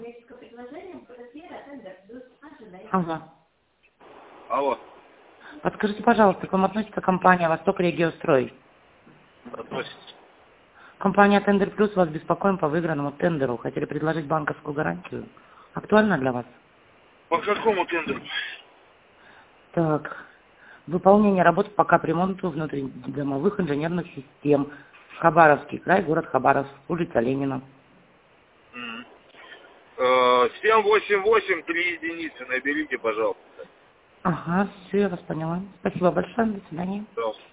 Ага. Алло. Подскажите, пожалуйста, к вам относится компания «Восток Региострой». Относится. Компания «Тендер Плюс» вас беспокоим по выигранному тендеру. Хотели предложить банковскую гарантию. Актуально для вас? По какому тендеру? Так. Выполнение работ по капремонту внутридомовых инженерных систем. Хабаровский край, город Хабаровск, улица Ленина. 788 3 единицы. Наберите, пожалуйста. Ага, все, я вас поняла. Спасибо большое, до свидания. Пожалуйста.